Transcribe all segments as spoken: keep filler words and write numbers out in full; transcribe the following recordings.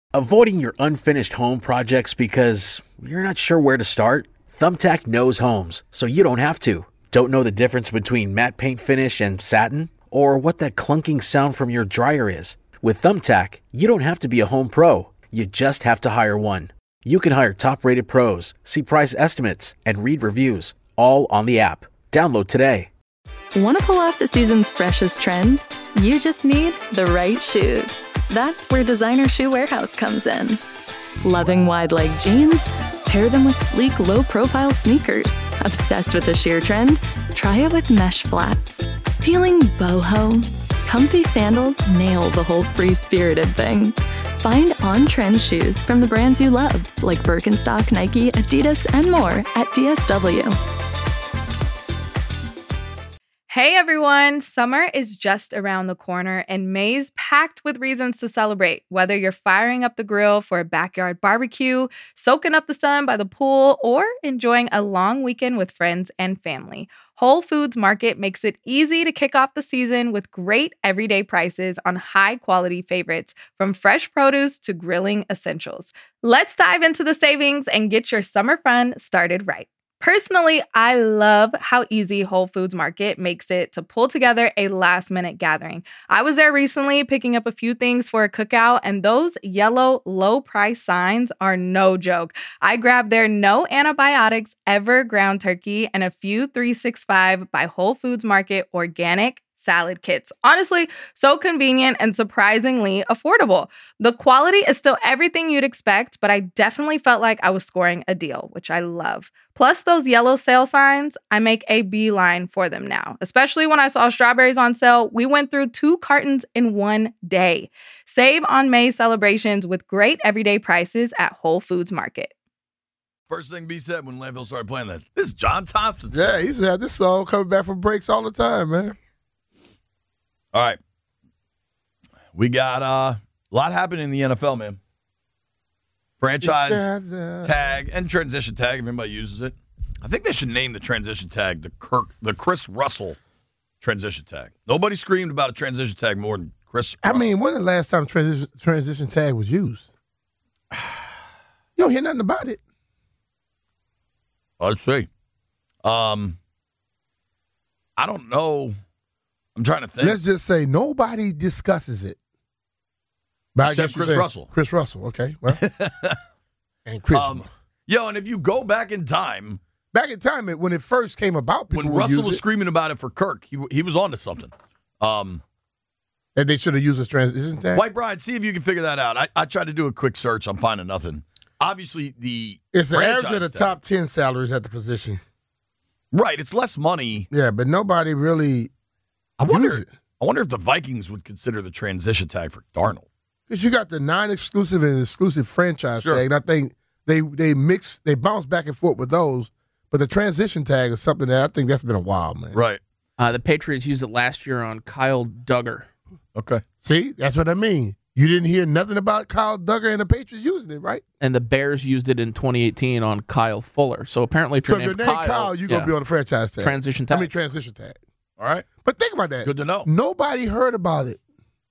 Avoiding your unfinished home projects because you're not sure where to start? Thumbtack knows homes, so you don't have to. Don't know the difference between matte paint finish and satin? Or what that clunking sound from your dryer is? With Thumbtack, you don't have to be a home pro. You just have to hire one. You can hire top-rated pros, see price estimates, and read reviews, all on the app. Download today. Want to pull off the season's freshest trends? You just need the right shoes. That's where Designer Shoe Warehouse comes in. Loving wide-leg jeans? Pair them with sleek, low-profile sneakers. Obsessed with the sheer trend? Try it with mesh flats. Feeling boho? Comfy sandals nail the whole free-spirited thing. Find on-trend shoes from the brands you love, like Birkenstock, Nike, Adidas, and more at D S W. Hey everyone, summer is just around the corner and May's packed with reasons to celebrate. Whether you're firing up the grill for a backyard barbecue, soaking up the sun by the pool, or enjoying a long weekend with friends and family, Whole Foods Market makes it easy to kick off the season with great everyday prices on high-quality favorites, from fresh produce to grilling essentials. Let's dive into the savings and get your summer fun started right. Personally, I love how easy Whole Foods Market makes it to pull together a last-minute gathering. I was there recently picking up a few things for a cookout, and those yellow low-price signs are no joke. I grabbed their no antibiotics ever ground turkey and a few three sixty-five by Whole Foods Market organic salad kits. Honestly, so convenient and surprisingly affordable. The quality is still everything you'd expect, but I definitely felt like I was scoring a deal, which I love. Plus those yellow sale signs, I make a beeline for them now. Especially when I saw strawberries on sale, we went through two cartons in one day. Save on May celebrations with great everyday prices at Whole Foods Market. First thing B said when Landfill started playing this, this is John Thompson. Yeah, he used to have this song coming back from breaks all the time, man. All right. We got uh, a lot happening in the N F L, man. Franchise tag and transition tag, if anybody uses it. I think they should name the transition tag the Kirk, the Chris Russell transition tag. Nobody screamed about a transition tag more than Chris Russell. I mean, when the last time transition, transition tag was used? You don't hear nothing about it. Let's see. Um, I don't know. I'm trying to think. Let's just say nobody discusses it. But Except Chris saying, Russell. Chris Russell, okay. Well, and Chris. Um, yo, and if you go back in time. Back in time, it, when it first came about, people when would Russell use was it. screaming about it for Kirk, he he was on to something. Um, and they should have used a transition tag? White Bride, see if you can figure that out. I, I tried to do a quick search. I'm finding nothing. Obviously, the It's the average of the tag. top ten salaries at the position. Right, it's less money. Yeah, but nobody really I wonder, use it. I wonder if the Vikings would consider the transition tag for Darnold. Because you got the non-exclusive and exclusive franchise Sure. tag, and I think they they mix, they bounce back and forth with those. But the transition tag is something that I think that's been a while, man. Right. Uh, the Patriots used it last year on Kyle Duggar. Okay. See, that's what I mean. You didn't hear nothing about Kyle Duggar and the Patriots using it, right? And the Bears used it in twenty eighteen on Kyle Fuller. So apparently, if So you're if your named name Kyle, Kyle, you're going yeah, to be on the franchise tag. transition tag. I mean, transition tag. All right. But think about that. Good to know. Nobody heard about it.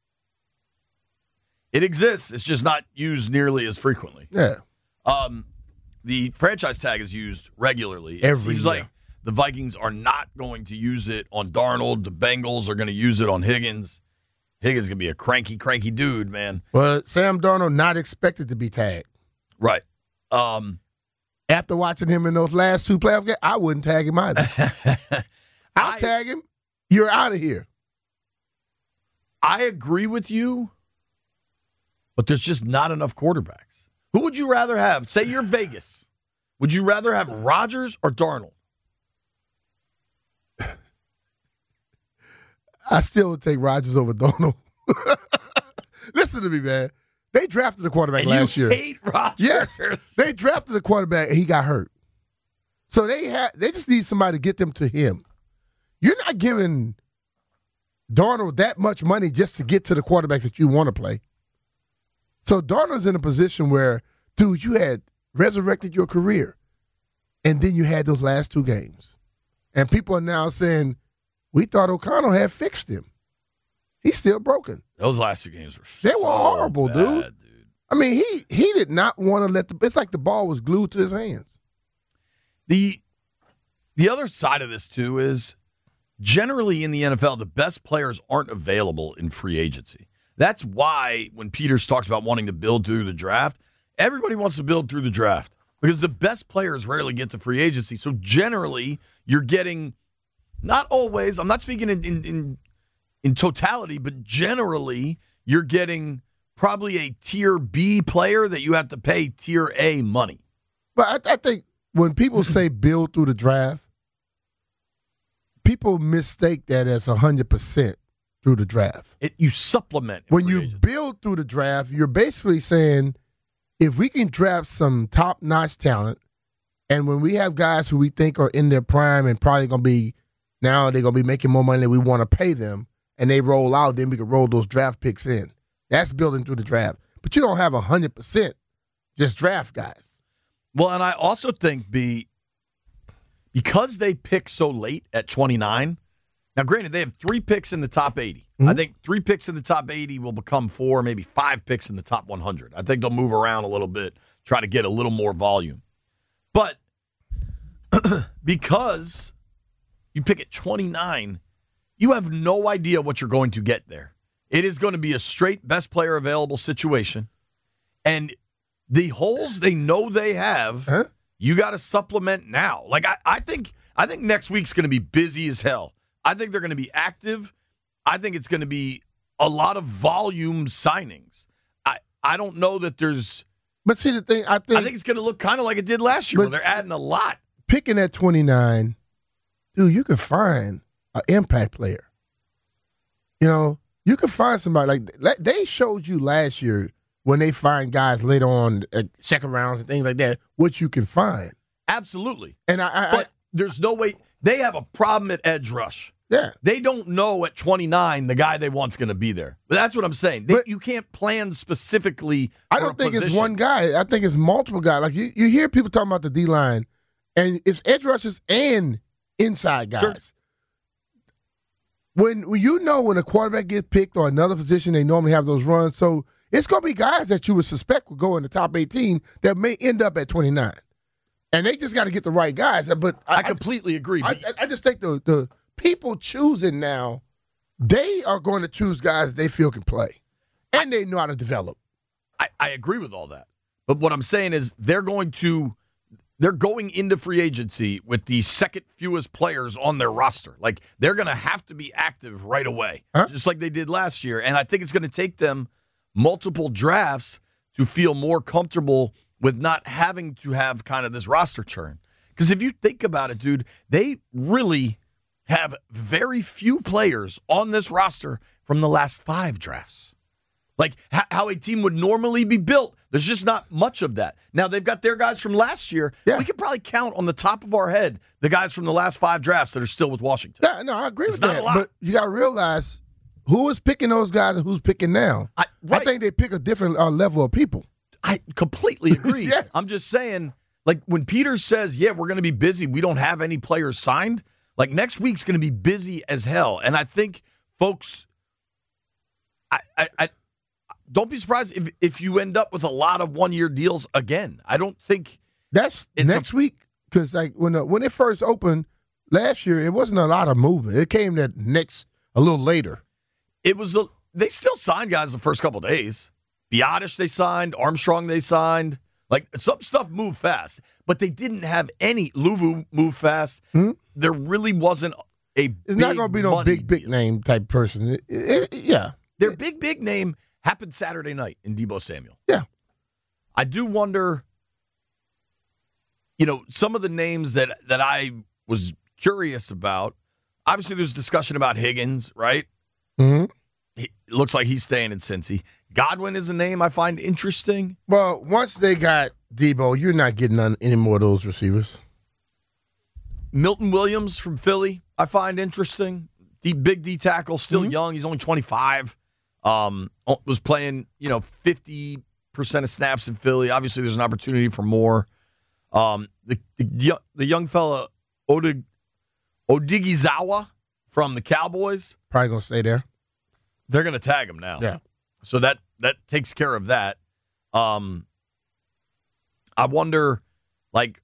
It exists. It's just not used nearly as frequently. Yeah. Um, the franchise tag is used regularly. It Every seems year. like the Vikings are not going to use it on Darnold. The Bengals are going to use it on Higgins. Higgins is going to be a cranky, cranky dude, man. Well, Sam Darnold not expected to be tagged. Right. Um, After watching him in those last two playoff games, I wouldn't tag him either. I'll I- tag him. You're out of here. I agree with you, but there's just not enough quarterbacks. Who would you rather have? Say you're Vegas. Would you rather have Rodgers or Darnold? I still would take Rodgers over Darnold. Listen to me, man. They drafted a quarterback And last you year. hate Rodgers. Yes, they drafted a quarterback and he got hurt. So they had they just need somebody to get them to him. You're not giving Darnold that much money just to get to the quarterback that you want to play. So Darnold's in a position where, dude, you had resurrected your career, and then you had those last two games. And people are now saying, we thought O'Connell had fixed him. He's still broken. Those last two games were They so were horrible, bad, dude. dude. I mean, he he did not want to let the. It's like the ball was glued to his hands. The the other side of this too is generally in the N F L, the best players aren't available in free agency. That's why when Peters talks about wanting to build through the draft, everybody wants to build through the draft because the best players rarely get to free agency. So generally, you're getting not always. I'm not speaking in in in, in totality, but generally, you're getting probably a tier B player that you have to pay tier A money. But I, I think when people say build through the draft, people mistake that as one hundred percent through the draft. It, you supplement. When you agent. build through the draft, you're basically saying, if we can draft some top-notch talent, and when we have guys who we think are in their prime and probably going to be, now they're going to be making more money than we want to pay them, and they roll out, then we can roll those draft picks in. That's building through the draft. But you don't have one hundred percent just draft guys. Well, and I also think, B, because they pick so late at twenty-nine, now granted, they have three picks in the top eighty. Mm-hmm. I think three picks in the top eighty will become four, maybe five picks in the top one hundred. I think they'll move around a little bit, try to get a little more volume. But because you pick at twenty-nine, you have no idea what you're going to get there. It is going to be a straight best player available situation. And the holes they know they have, huh? you got to supplement now. Like I, I think I think next week's going to be busy as hell. I think they're going to be active. I think it's going to be a lot of volume signings. I, I don't know that there's But see the thing, I think I think it's going to look kind of like it did last year where they're adding a lot. Picking at twenty-nine, dude, you could find an impact player. You know, you could find somebody like they showed you last year when they find guys later on at second rounds and things like that, what you can find. Absolutely. And I, I but I, there's no way they have a problem at edge rush. Yeah. They don't know at twenty-nine the guy they want's going to be there. But that's what I'm saying. They, but you can't plan specifically I for don't a think position. it's one guy. I think it's multiple guys. Like you, you hear people talking about the D-line, and it's edge rushers and inside guys. Sure. When, when you know when a quarterback gets picked or another position, they normally have those runs. So it's going to be guys that you would suspect would go in the top eighteen that may end up at twenty-nine. And they just got to get the right guys. But I, I completely agree. I, I, I just think the, the people choosing now, they are going to choose guys that they feel can play. And they know how to develop. I, I agree with all that. But what I'm saying is they're going to they're going into free agency with the second fewest players on their roster. Like they're going to have to be active right away, huh? just like they did last year. And I think it's going to take them multiple drafts to feel more comfortable with not having to have kind of this roster churn. Because if you think about it, dude, they really have very few players on this roster from the last five drafts. Like how a team would normally be built, there's just not much of that. Now, they've got their guys from last year. Yeah. We could probably count on the top of our head the guys from the last five drafts that are still with Washington. Yeah, no, I agree it's with not that. A lot. But you got to realize who is picking those guys and who's picking now. I, right. I think they pick a different uh, level of people. I completely agree. Yes. I'm just saying, like, when Peters says, yeah, we're going to be busy, we don't have any players signed, like, next week's going to be busy as hell. And I think folks, I, I, I don't be surprised if, if you end up with a lot of one-year deals again. I don't think that's next a, week because like when the, when it first opened last year, it wasn't a lot of movement. It came that next a little later. It was a, they still signed guys the first couple of days. Biotish they signed, Armstrong they signed. Like some stuff moved fast, but they didn't have any. Luvu moved fast. Hmm? There really wasn't a. It's big not going to be no big big deal. name type person. It, it, it, yeah, their big big name happened Saturday night in Deebo Samuel. Yeah, I do wonder. You know, some of the names that that I was curious about. Obviously, there's discussion about Higgins, right? Mm-hmm. He, it looks like he's staying in Cincy. Godwin is a name I find interesting. Well, once they got Deebo, you're not getting none, any more of those receivers. Milton Williams from Philly, I find interesting. D, big D tackle, still mm-hmm. young. He's only twenty-five. Um, was playing, you know, fifty percent of snaps in Philly. Obviously, there's an opportunity for more. Um, the the, the young fella, Odig, Odigizawa from the Cowboys. Probably going to stay there. They're going to tag him now. Yeah. So that, that takes care of that. Um, I wonder, like,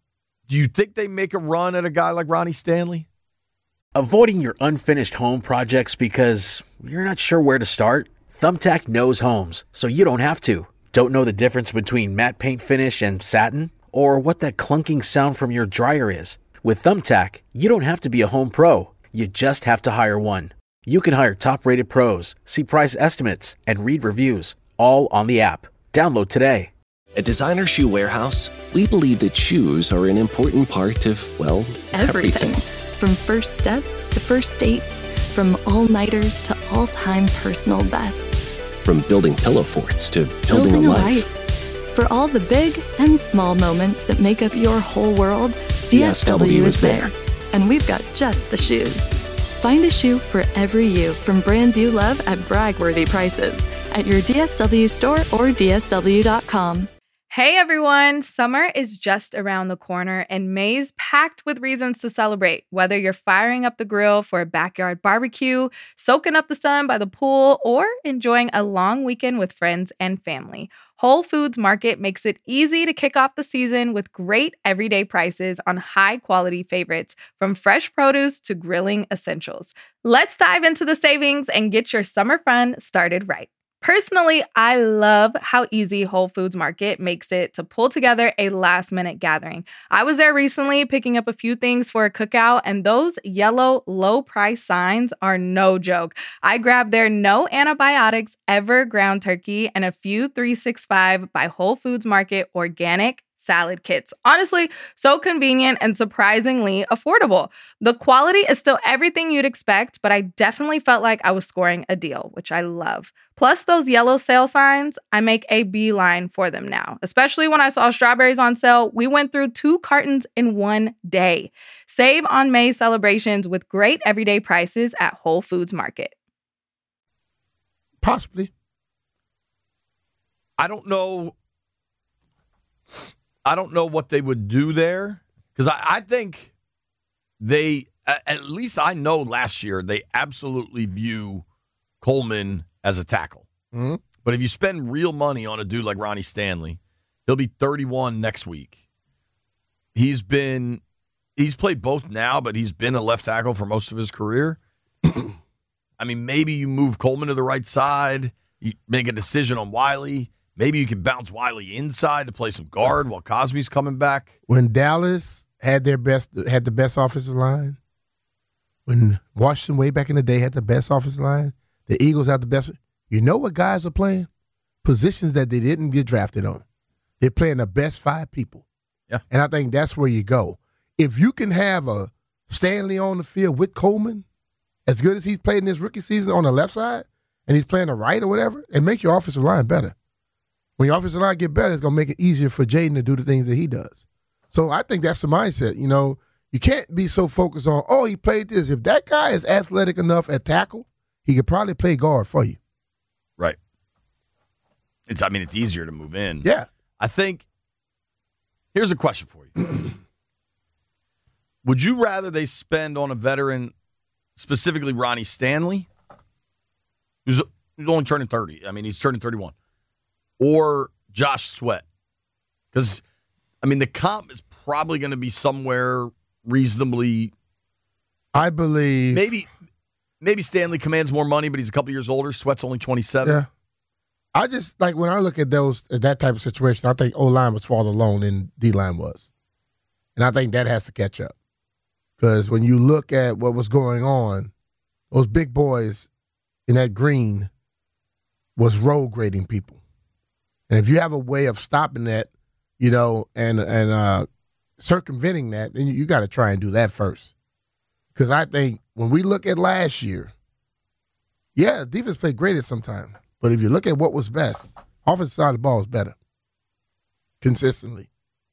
do you think they make a run at a guy like Ronnie Stanley? Avoiding your unfinished home projects because you're not sure where to start? Thumbtack knows homes, so you don't have to. Don't know the difference between matte paint finish and satin? Or what that clunking sound from your dryer is? With Thumbtack, you don't have to be a home pro. You just have to hire one. You can hire top-rated pros, see price estimates, and read reviews, all on the app. Download today. At Designer Shoe Warehouse, we believe that shoes are an important part of, well, Everything. everything. From first steps to first dates, from all-nighters to all-time personal bests. From building pillow forts to building, a life. For all the big and small moments that make up your whole world, D S W is there. And we've got just the shoes. Find a shoe for every you from brands you love at brag-worthy prices at your D S W store or D S W dot com. Hey everyone, summer is just around the corner and May's packed with reasons to celebrate. Whether you're firing up the grill for a backyard barbecue, soaking up the sun by the pool, or enjoying a long weekend with friends and family, Whole Foods Market makes it easy to kick off the season with great everyday prices on high-quality favorites, from fresh produce to grilling essentials. Let's dive into the savings and get your summer fun started right. Personally, I love how easy Whole Foods Market makes it to pull together a last-minute gathering. I was there recently picking up a few things for a cookout, and those yellow low-price signs are no joke. I grabbed their no antibiotics ever ground turkey and a few three sixty-five by Whole Foods Market organic salad kits. Honestly, so convenient and surprisingly affordable. The quality is still everything you'd expect, but I definitely felt like I was scoring a deal, which I love. Plus those yellow sale signs, I make a beeline for them now. Especially when I saw strawberries on sale, we went through two cartons in one day. Save on May celebrations with great everyday prices at Whole Foods Market. Possibly. I don't know. I don't know what they would do there, because I, I think they, at least I know last year, they absolutely view Coleman as a tackle. Mm-hmm. But if you spend real money on a dude like Ronnie Stanley, he'll be thirty-one next week. He's been, he's played both now, but he's been a left tackle for most of his career. I mean, maybe you move Coleman to the right side, you make a decision on Wiley. Maybe you can bounce Wiley inside to play some guard while Cosby's coming back. When Dallas had their best, had the best offensive line, when Washington way back in the day had the best offensive line, the Eagles have the best. You know what guys are playing? Positions that they didn't get drafted on. They're playing the best five people. Yeah. And I think that's where you go. If you can have a Stanley on the field with Coleman, as good as he's played in his rookie season on the left side, and he's playing the right or whatever, and make your offensive line better. When your offensive line get better, it's going to make it easier for Jaden to do the things that he does. So I think that's the mindset. You know, you can't be so focused on, oh, he played this. If that guy is athletic enough at tackle, he could probably play guard for you. Right. It's. I mean, it's easier to move in. Yeah. I think, here's a question for you. Would you rather they spend on a veteran, specifically Ronnie Stanley, who's, who's only turning thirty? I mean, he's turning thirty-one. Or Josh Sweat? Because, I mean, the comp is probably going to be somewhere reasonably. I believe. Maybe maybe Stanley commands more money, but he's a couple years older. Sweat's only twenty-seven. Yeah. I just, like, when I look at those, at that type of situation, I think O-line was farther along than D-line was. And I think that has to catch up. Because when you look at what was going on, those big boys in that green was road grading people. And if you have a way of stopping that, you know, and and uh, circumventing that, then you, you got to try and do that first. Because I think when we look at last year, yeah, defense played great at some time. But if you look at what was best, offensive side of the ball was better consistently.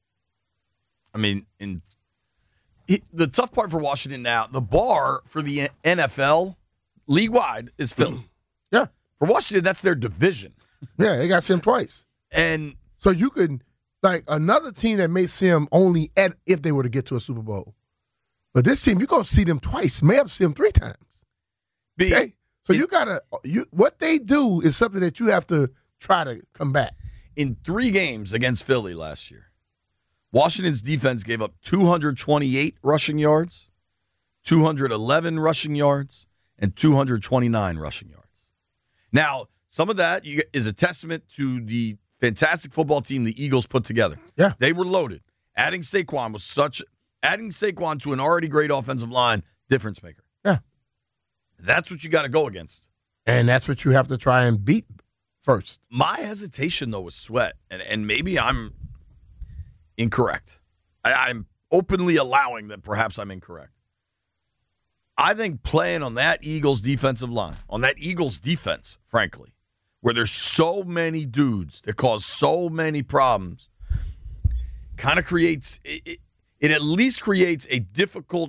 I mean, in it, the tough part for Washington now, the bar for the N F L league-wide is filled. Yeah. For Washington, that's their division. Yeah, they got Sim twice. And so you could, like, another team that may see them only at if they were to get to a Super Bowl. But this team, you're going to see them twice. May have seen them three times. be, Okay? So it, you got to, you what they do is something that you have to try to combat. in three games against Philly last year, Washington's defense gave up two hundred twenty-eight rushing yards, two hundred eleven rushing yards, and two hundred twenty-nine rushing yards. Now, some of that is a testament to the fantastic football team the Eagles put together. Yeah. They were loaded. Adding Saquon was such adding Saquon to an already great offensive line, difference maker. Yeah. That's what you got to go against. And that's what you have to try and beat first. My hesitation, though, was Sweat, and, and maybe I'm incorrect. I, I'm openly allowing that perhaps I'm incorrect. I think playing on that Eagles defensive line, on that Eagles defense, frankly, where there's so many dudes that cause so many problems, kind of creates, it, it, it at least creates a difficult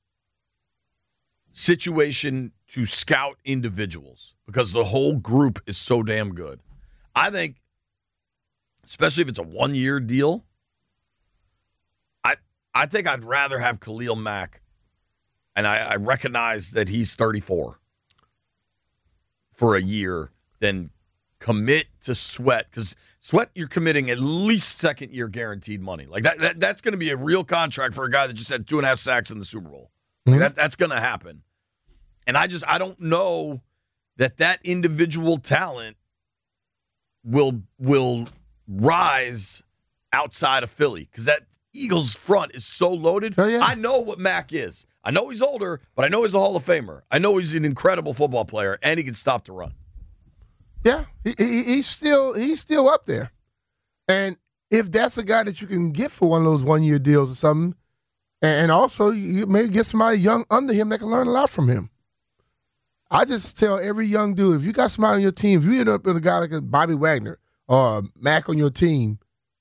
situation to scout individuals because the whole group is so damn good. I think, especially if it's a one-year deal, I I think I'd rather have Khalil Mack, and I, I recognize that he's thirty-four, for a year than commit to Sweat, because Sweat, you're committing at least second-year guaranteed money. Like that, that that's going to be a real contract for a guy that just had two and a half sacks in the Super Bowl. Mm-hmm. That that's going to happen. And I just I don't know that that individual talent will will rise outside of Philly, because that Eagles front is so loaded. Oh, yeah. I know what Mac is. I know he's older, but I know he's a Hall of Famer. I know he's an incredible football player, and he can stop the run. Yeah, he, he, he's still he's still up there. And if that's a guy that you can get for one of those one-year deals or something, and also you may get somebody young under him that can learn a lot from him. I just tell every young dude, if you got somebody on your team, if you end up with a guy like a Bobby Wagner or Mac on your team,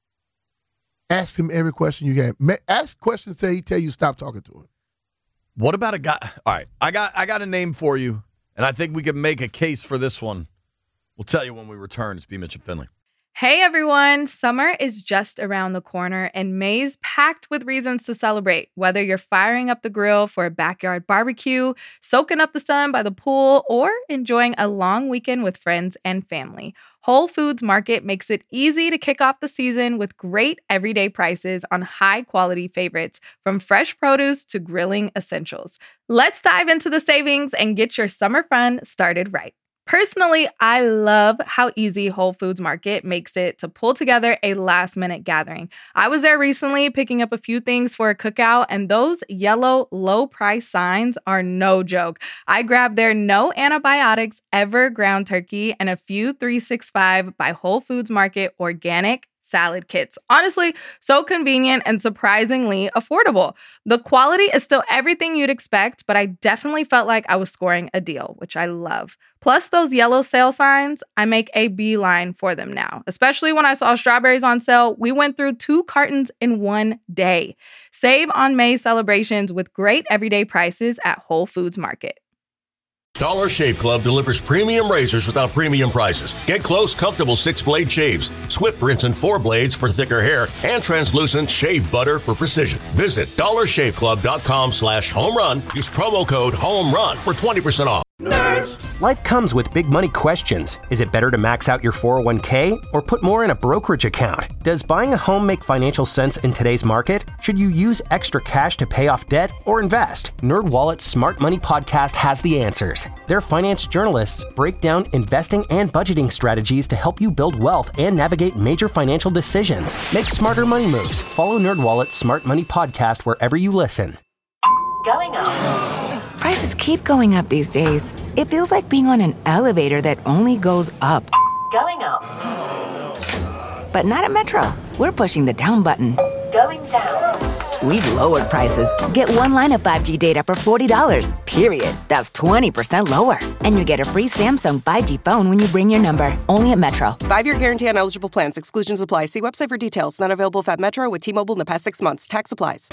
ask him every question you can. Ask questions till he tell you stop talking to him. What about a guy? All right, I got I got a name for you, and I think we can make a case for this one. We'll tell you when we return. It's B. Mitch and Finley. Hey everyone, summer is just around the corner and May's packed with reasons to celebrate. Whether you're firing up the grill for a backyard barbecue, soaking up the sun by the pool, or enjoying a long weekend with friends and family, Whole Foods Market makes it easy to kick off the season with great everyday prices on high-quality favorites, from fresh produce to grilling essentials. Let's dive into the savings and get your summer fun started right. Personally, I love how easy Whole Foods Market makes it to pull together a last-minute gathering. I was there recently picking up a few things for a cookout, and those yellow low-price signs are no joke. I grabbed their no antibiotics ever ground turkey and a few three sixty-five by Whole Foods Market organic salad kits. Honestly, so convenient and surprisingly affordable. The quality is still everything you'd expect, but I definitely felt like I was scoring a deal, which I love. Plus those yellow sale signs, I make a beeline for them now. Especially when I saw strawberries on sale, we went through two cartons in one day. Save on May celebrations with great everyday prices at Whole Foods Market. Dollar Shave Club delivers premium razors without premium prices. Get close, comfortable six-blade shaves, Swift rinse and four blades for thicker hair, and translucent shave butter for precision. Visit dollar shave club dot com slash home run. Use promo code HOMERUN for twenty percent off. Nerds! Life comes with big money questions. Is it better to max out your four oh one k or put more in a brokerage account? Does buying a home make financial sense in today's market? Should you use extra cash to pay off debt or invest? NerdWallet's Smart Money Podcast has the answers. Their finance journalists break down investing and budgeting strategies to help you build wealth and navigate major financial decisions. Make smarter money moves. Follow NerdWallet's Smart Money Podcast wherever you listen. Going up. Prices keep going up these days. It feels like being on an elevator that only goes up. Going up. But not at Metro. We're pushing the down button. Going down. We've lowered prices. Get one line of five G data for forty dollars, period. That's twenty percent lower. And you get a free Samsung five G phone when you bring your number. Only at Metro. Five-year guarantee on eligible plans. Exclusions apply. See website for details. Not available if at Metro with T-Mobile in the past six months. Tax applies.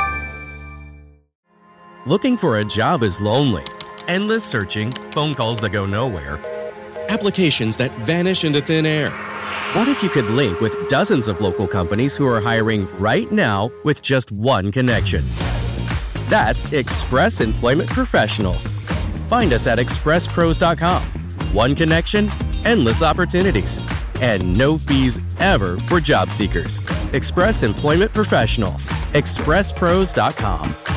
Looking for a job is lonely. Endless searching, phone calls that go nowhere, applications that vanish into thin air. What if you could link with dozens of local companies who are hiring right now with just one connection? That's Express Employment Professionals. Find us at express pros dot com. One connection, endless opportunities. and no fees ever for job seekers. Express Employment Professionals. express pros dot com.